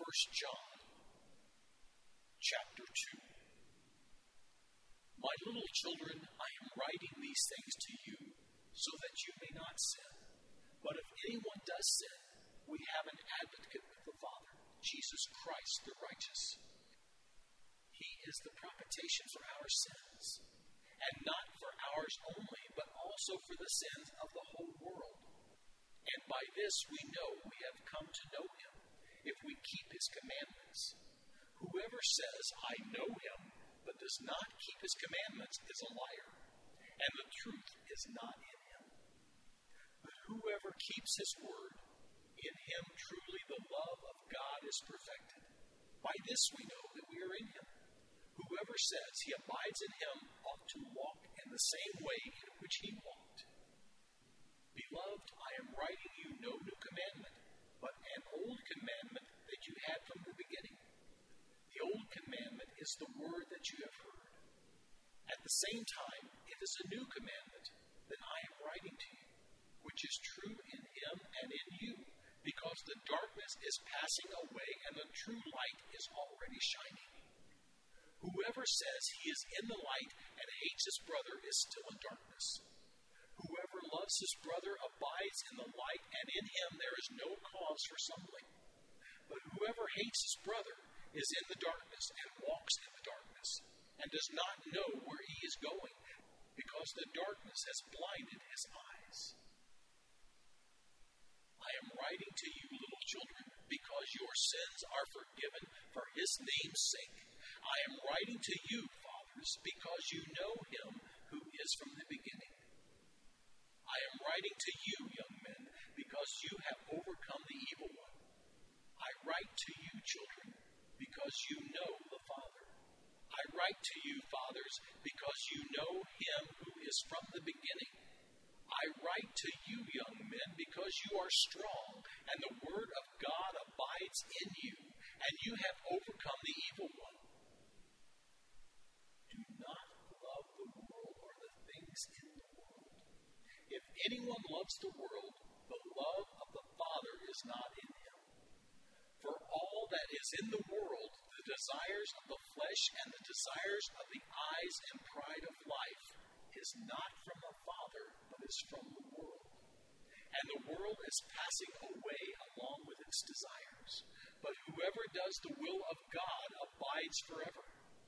John chapter 2. My little children, I am writing these things to you so that you may not sin. But if anyone does sin, we have an advocate with the Father, Jesus Christ the righteous. He is the propitiation for our sins, and not for ours only, but also for the sins of the whole world. And by this we know we have come to know him, if we keep his commandments. Whoever says, I know him, but does not keep his commandments is a liar, and the truth is not in him. But whoever keeps his word, in him truly the love of God is perfected. By this we know that we are in him. Whoever says he abides in him ought to walk in the same way in which he walked. Beloved, I am writing you no new commandment, but an old commandment that you had from the beginning. The old commandment is the word that you have heard. At the same time, it is a new commandment that I am writing to you, which is true in him and in you, because the darkness is passing away and the true light is already shining. Whoever says he is in the light and hates his brother is still in darkness. Whoever loves his brother abides in the light, and in him there is no cause for stumbling. But whoever hates his brother is in the darkness and walks in the darkness, and does not know where he is going, because the darkness has blinded his eyes. I am writing to you, little children, because your sins are forgiven for his name's sake. I am writing to you, fathers, because you know him who is from the beginning. I am writing to you, young men, because you have overcome the evil one. I write to you, children, because you know the Father. I write to you, fathers, because you know him who is from the beginning. I write to you, young men, because you are strong, and the word of God abides in you, and you have overcome the evil one. Do not love the world or the things in the world. If anyone loves the world, the love of the Father is not in him. For all that is in the world, the desires of the flesh and the desires of the eyes and pride of life, is not from the Father, but is from the world. And the world is passing away along with its desires. But whoever does the will of God abides forever.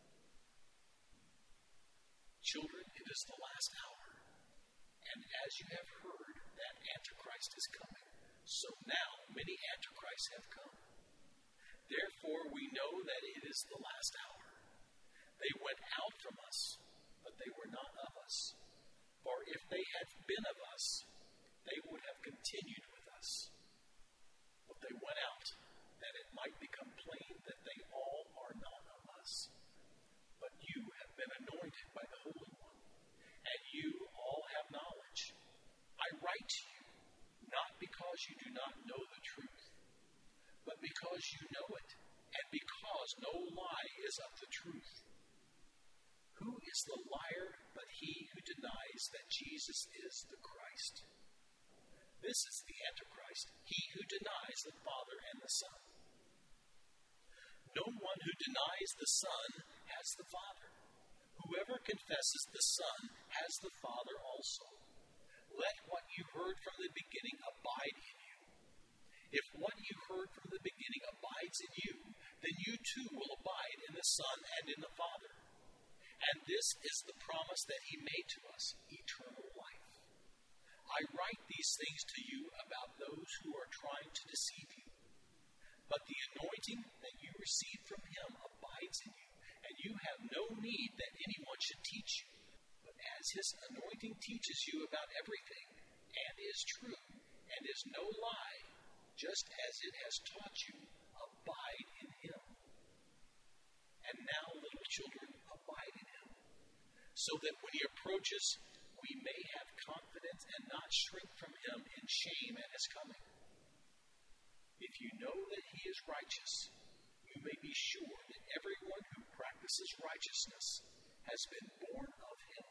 Children, it is the last hour. And as you have heard that Antichrist is coming, so now many Antichrists have come. Therefore we know that it is the last hour. They went out from us, but they were not of us. For if they had been of us, they would have continued with us. But they went out, that it might become plain that they all are not of us. But you have been anointed by the Holy One, and you all have knowledge. I write to you, not because you do not know the truth, but because you know it, and because no lie is of the truth. Who is the liar but he who denies that Jesus is the Christ? This is the Antichrist, he who denies the Father and the Son. No one who denies the Son has the Father. Whoever confesses the Son has the Father also. Let what you heard from the beginning abide in you. If what you heard from the beginning abides in you, then you too will abide in the Son and in the Father. And this is the promise that he made to us, eternal life. I write these things to you about those who are trying to deceive you. But the anointing that you receive from him abides in you, and you have no need that anyone should teach you. But as his anointing teaches you about everything, and is true, and is no lie, just as it has taught you, abide in him. And now, little children, abide in him, so that when he approaches, we may have confidence and not shrink from him in shame at his coming. If you know that he is righteous, you may be sure that everyone who practices righteousness has been born of him.